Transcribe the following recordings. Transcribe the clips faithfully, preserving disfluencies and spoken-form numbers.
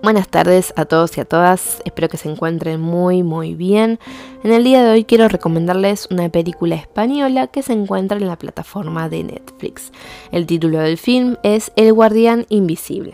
Buenas tardes a todos y a todas, espero que se encuentren muy muy bien. En el día de hoy quiero recomendarles una película española que se encuentra en la plataforma de Netflix. El título del film es El Guardián Invisible.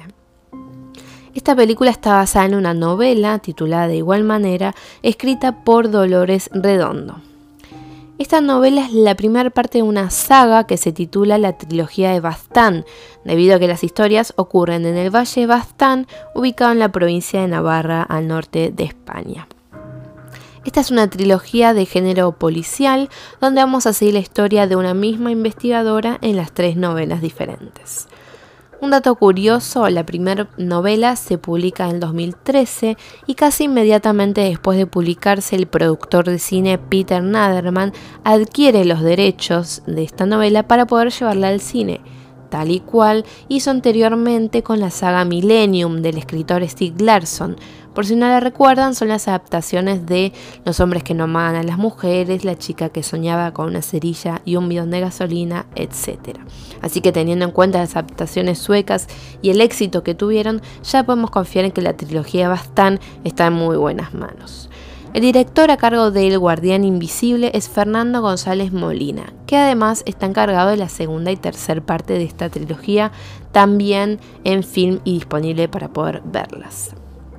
Esta película está basada en una novela titulada de igual manera, escrita por Dolores Redondo. Esta novela es la primera parte de una saga que se titula La Trilogía de Baztán, debido a que las historias ocurren en el Valle de Baztán, ubicado en la provincia de Navarra, al norte de España. Esta es una trilogía de género policial, donde vamos a seguir la historia de una misma investigadora en las tres novelas diferentes. Un dato curioso, la primera novela se publica en el dos mil trece y casi inmediatamente después de publicarse el productor de cine Peter Naderman adquiere los derechos de esta novela para poder llevarla al cine, tal y cual hizo anteriormente con la saga Millennium del escritor Stieg Larsson. Por si no la recuerdan, son las adaptaciones de Los hombres que no aman a las mujeres, La chica que soñaba con una cerilla y un bidón de gasolina, etcétera. Así que teniendo en cuenta las adaptaciones suecas y el éxito que tuvieron, ya podemos confiar en que la trilogía Baztán está en muy buenas manos. El director a cargo de El Guardián Invisible es Fernando González Molina, que además está encargado de la segunda y tercera parte de esta trilogía, también en film y disponible para poder verlas.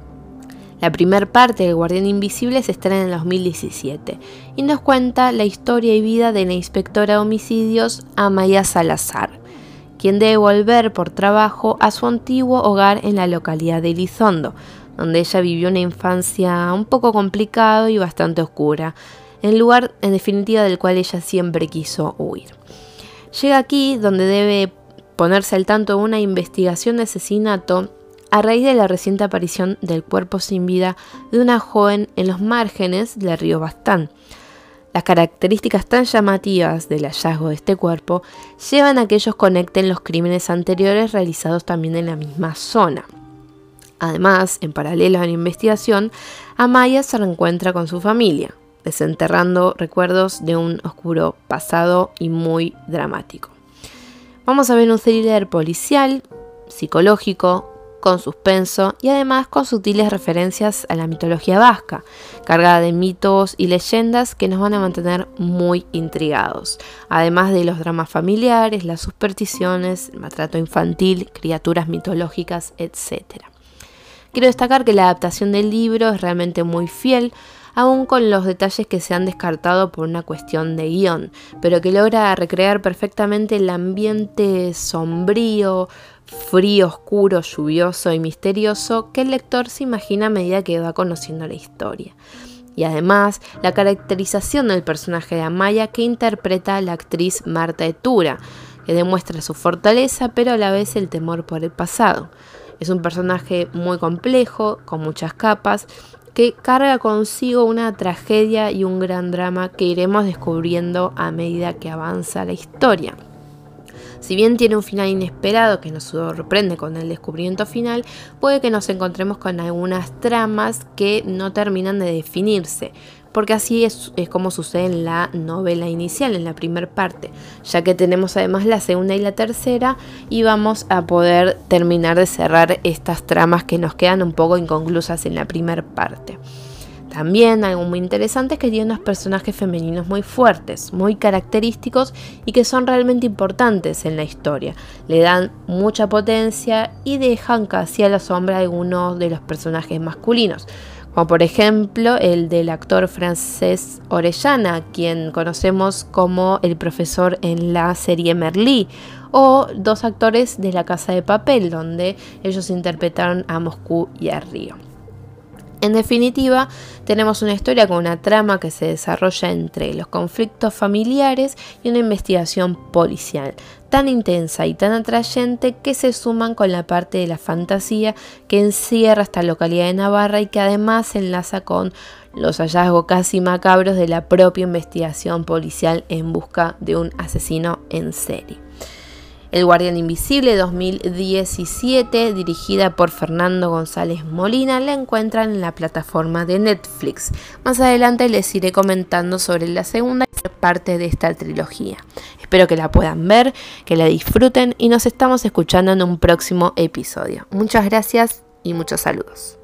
La primera parte del Guardián Invisible se estrena en el dos mil diecisiete y nos cuenta la historia y vida de la inspectora de homicidios Amaya Salazar, quien debe volver por trabajo a su antiguo hogar en la localidad de Elizondo, donde ella vivió una infancia un poco complicada y bastante oscura, el lugar en definitiva del cual ella siempre quiso huir. Llega aquí donde debe ponerse al tanto de una investigación de asesinato a raíz de la reciente aparición del cuerpo sin vida de una joven en los márgenes del río Baztán. Las características tan llamativas del hallazgo de este cuerpo llevan a que ellos conecten los crímenes anteriores realizados también en la misma zona. Además, en paralelo a la investigación, Amaya se reencuentra con su familia, desenterrando recuerdos de un oscuro pasado y muy dramático. Vamos a ver un thriller policial, psicológico, con suspenso y además con sutiles referencias a la mitología vasca, cargada de mitos y leyendas que nos van a mantener muy intrigados, además de los dramas familiares, las supersticiones, el maltrato infantil, criaturas mitológicas, etcétera. Quiero destacar que la adaptación del libro es realmente muy fiel, aún con los detalles que se han descartado por una cuestión de guión, pero que logra recrear perfectamente el ambiente sombrío, frío, oscuro, lluvioso y misterioso que el lector se imagina a medida que va conociendo la historia. Y además, la caracterización del personaje de Amaya que interpreta la actriz Marta Etura, que demuestra su fortaleza pero a la vez el temor por el pasado. Es un personaje muy complejo, con muchas capas, que carga consigo una tragedia y un gran drama que iremos descubriendo a medida que avanza la historia. Si bien tiene un final inesperado que nos sorprende con el descubrimiento final, puede que nos encontremos con algunas tramas que no terminan de definirse, porque así es, es como sucede en la novela inicial, en la primera parte, ya que tenemos además la segunda y la tercera y vamos a poder terminar de cerrar estas tramas que nos quedan un poco inconclusas en la primera parte. También algo muy interesante es que tiene unos personajes femeninos muy fuertes, muy característicos y que son realmente importantes en la historia. Le dan mucha potencia y dejan casi a la sombra algunos de los personajes masculinos, como por ejemplo el del actor Francesc Orellana, quien conocemos como el profesor en la serie Merlí, o dos actores de La Casa de Papel, donde ellos interpretaron a Moscú y a Río. En definitiva, tenemos una historia con una trama que se desarrolla entre los conflictos familiares y una investigación policial tan intensa y tan atrayente que se suman con la parte de la fantasía que encierra esta localidad de Navarra y que además se enlaza con los hallazgos casi macabros de la propia investigación policial en busca de un asesino en serie. El Guardián Invisible dos mil diecisiete, dirigida por Fernando González Molina, la encuentran en la plataforma de Netflix. Más adelante les iré comentando sobre la segunda parte de esta trilogía. Espero que la puedan ver, que la disfruten y nos estamos escuchando en un próximo episodio. Muchas gracias. y muchos saludos.